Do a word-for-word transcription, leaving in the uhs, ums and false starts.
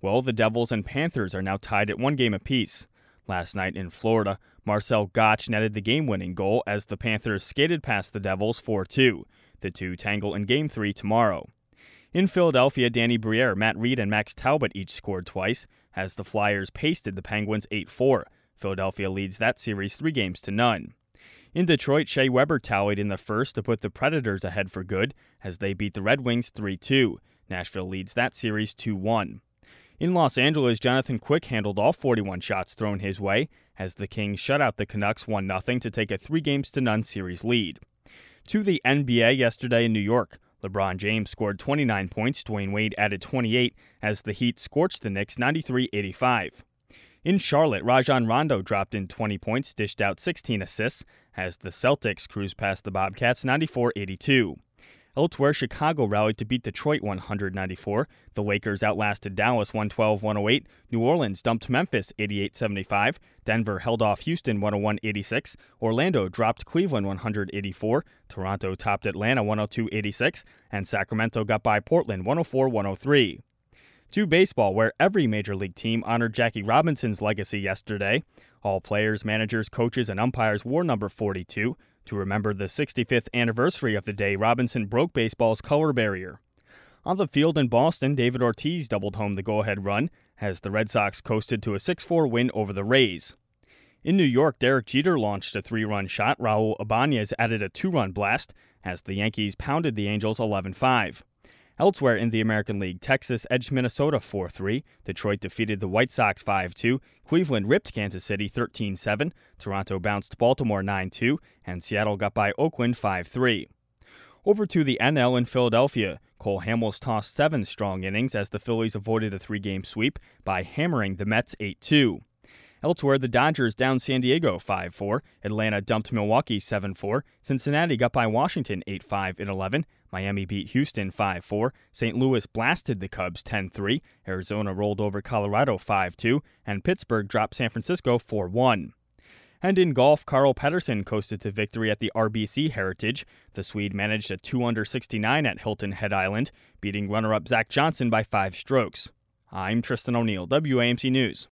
Well, the Devils and Panthers are now tied at one game apiece. Last night in Florida, Marcel Gottsch netted the game-winning goal as the Panthers skated past the Devils four two. The two tangle in Game three tomorrow. In Philadelphia, Danny Briere, Matt Reed, and Max Talbot each scored twice as the Flyers pasted the Penguins eight four. Philadelphia leads that series three games to none. In Detroit, Shea Weber tallied in the first to put the Predators ahead for good as they beat the Red Wings three two. Nashville leads that series two one. In Los Angeles, Jonathan Quick handled all forty-one shots thrown his way as the Kings shut out the Canucks one nothing to take a three games to none series lead. To the N B A yesterday in New York, LeBron James scored twenty-nine points, Dwayne Wade added twenty-eight as the Heat scorched the Knicks ninety-three eighty-five. In Charlotte, Rajon Rondo dropped in twenty points, dished out sixteen assists as the Celtics cruised past the Bobcats ninety-four eighty-two. Elsewhere, Chicago rallied to beat Detroit one ninety-four. The Lakers outlasted Dallas one twelve one oh eight. New Orleans dumped Memphis eighty-eight seventy-five. Denver held off Houston one oh one eighty-six. Orlando dropped Cleveland one eighty-four. Toronto topped Atlanta one oh two eighty-six. And Sacramento got by Portland one oh four one oh three. To baseball, where every major league team honored Jackie Robinson's legacy yesterday. All players, managers, coaches, and umpires wore number forty-two. To remember the sixty-fifth anniversary of the day Robinson broke baseball's color barrier. On the field in Boston, David Ortiz doubled home the go-ahead run as the Red Sox coasted to a six four win over the Rays. In New York, Derek Jeter launched a three-run shot. Raul Ibanez added a two-run blast as the Yankees pounded the Angels eleven five. Elsewhere in the American League, Texas edged Minnesota four three, Detroit defeated the White Sox five two, Cleveland ripped Kansas City thirteen seven, Toronto bounced Baltimore nine two, and Seattle got by Oakland five three. Over to the N L in Philadelphia, Cole Hamels tossed seven strong innings as the Phillies avoided a three-game sweep by hammering the Mets eight two. Elsewhere, the Dodgers downed San Diego five four, Atlanta dumped Milwaukee seven four, Cincinnati got by Washington eight five in eleven, Miami beat Houston five four, Saint Louis blasted the Cubs ten three, Arizona rolled over Colorado five two, and Pittsburgh dropped San Francisco four one. And in golf, Carl Pettersson coasted to victory at the R B C Heritage. The Swede managed a two under sixty-nine at Hilton Head Island, beating runner-up Zach Johnson by five strokes. I'm Tristan O'Neill, W A M C News.